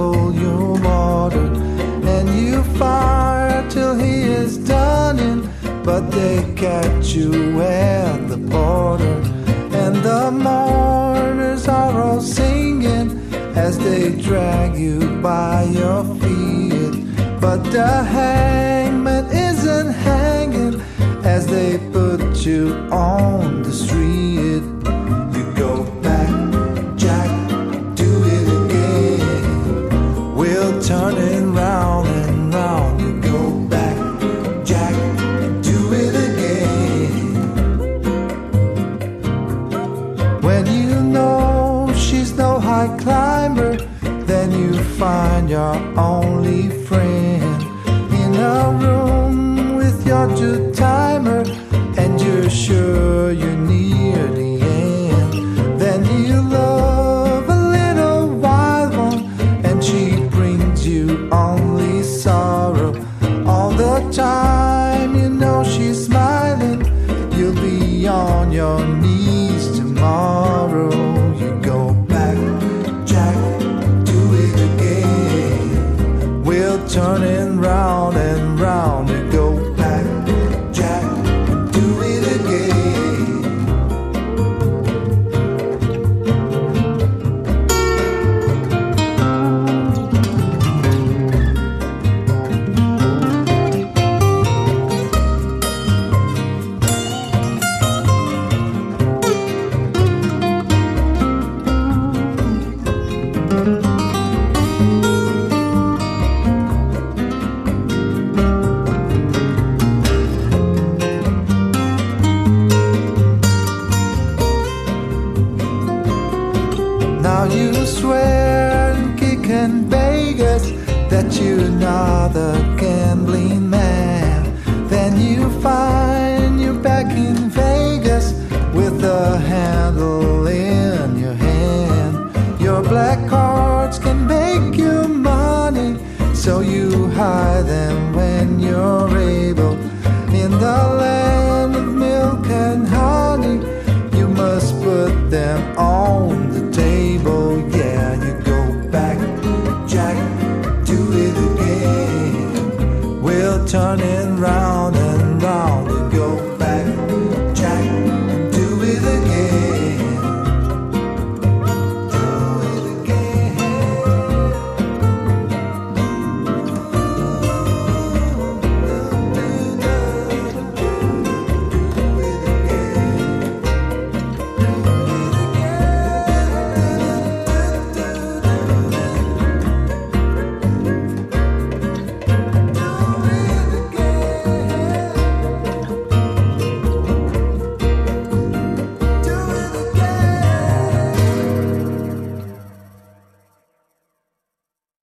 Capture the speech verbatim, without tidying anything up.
stole your water, and you fire till he is done in, but they catch you at the border. And the mourners are all singing as they drag you by your feet, but the hangman isn't hanging as they put you on the street. You go back, Jack, do it again. We'll turn it round and round. You go back, Jack, do it again. When you know she's no high climber, then you find your only friend in a room with your two-timer, and you're sure you're near the end. Then you love a little wild one, and she brings you only sorrow. All the time you know she's smiling, you'll be on your knees tomorrow. You go back, Jack, do it again. We'll turn it round and round. You go back, Jack, do it again. Now you swear and kick in Vegas that you're not a gambling man. Then you find you're back in Vegas with a handle in your hand. Your black cards can make you money, so you hide them when you're able. In the land of milk and honey, you must put them on the table. Yeah, you go back, Jack, do it again. We'll turn it round